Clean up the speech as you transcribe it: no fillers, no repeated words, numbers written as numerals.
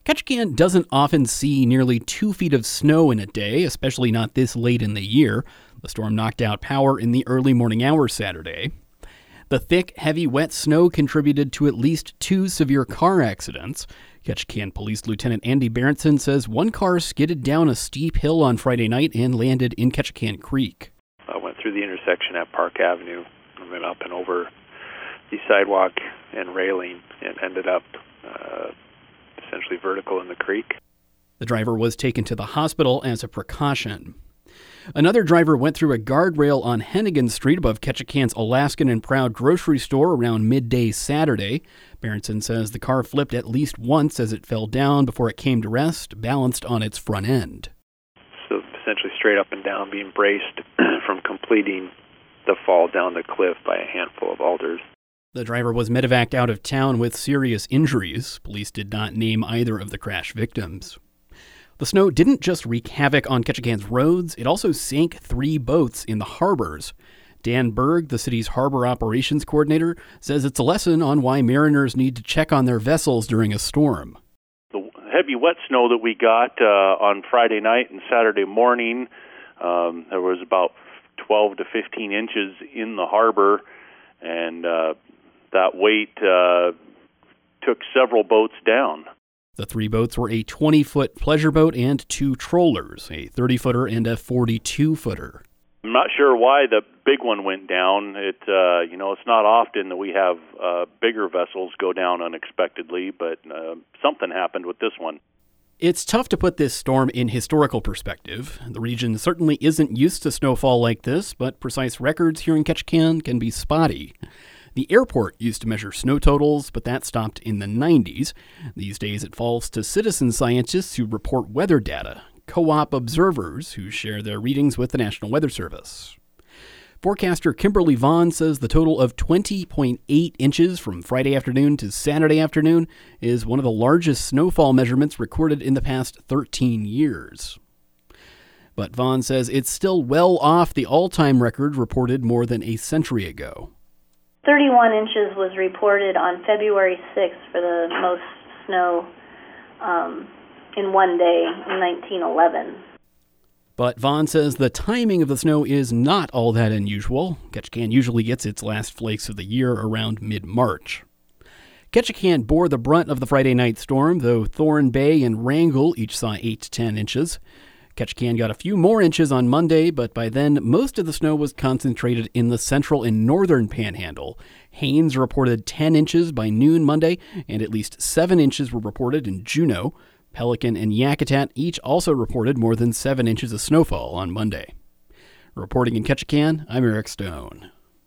Ketchikan doesn't often see nearly 2 feet of snow in a day, especially not this late in the year. The storm knocked out power in the early morning hours Saturday. The thick, heavy, wet snow contributed to at least 2 severe car accidents. Ketchikan Police Lieutenant Andy Berenson says one car skidded down a steep hill on Friday night and landed in Ketchikan Creek. I went through the intersection at Park Avenue and went up and over the sidewalk and railing and ended up essentially vertical in the creek. The driver was taken to the hospital as a precaution. Another driver went through a guardrail on Hennigan Street above Ketchikan's Alaskan and Proud grocery store around midday Saturday. Berenson says the car flipped at least once as it fell down before it came to rest, balanced on its front end. So essentially straight up and down, being braced from completing the fall down the cliff by a handful of alders. The driver was medevaced out of town with serious injuries. Police did not name either of the crash victims. The snow didn't just wreak havoc on Ketchikan's roads, it also sank 3 boats in the harbors. Dan Berg, the city's harbor operations coordinator, says it's a lesson on why mariners need to check on their vessels during a storm. The heavy wet snow that we got on Friday night and Saturday morning, there was about 12 to 15 inches in the harbor, and that weight took several boats down. The 3 boats were a 20-foot pleasure boat and 2 trollers, a 30-footer and a 42-footer. I'm not sure why the big one went down. It's not often that we have bigger vessels go down unexpectedly, but something happened with this one. It's tough to put this storm in historical perspective. The region certainly isn't used to snowfall like this, but precise records here in Ketchikan can be spotty. The airport used to measure snow totals, but that stopped in the 90s. These days it falls to citizen scientists who report weather data, co-op observers who share their readings with the National Weather Service. Forecaster Kimberly Vaughn says the total of 20.8 inches from Friday afternoon to Saturday afternoon is one of the largest snowfall measurements recorded in the past 13 years. But Vaughn says it's still well off the all-time record reported more than a century ago. 31 inches was reported on February 6th for the most snow in one day in 1911. But Vaughn says the timing of the snow is not all that unusual. Ketchikan usually gets its last flakes of the year around mid-March. Ketchikan bore the brunt of the Friday night storm, though Thorn Bay and Wrangell each saw 8 to 10 inches. Ketchikan got a few more inches on Monday, but by then, most of the snow was concentrated in the central and northern panhandle. Haines reported 10 inches by noon Monday, and at least 7 inches were reported in Juneau. Pelican and Yakutat each also reported more than 7 inches of snowfall on Monday. Reporting in Ketchikan, I'm Eric Stone.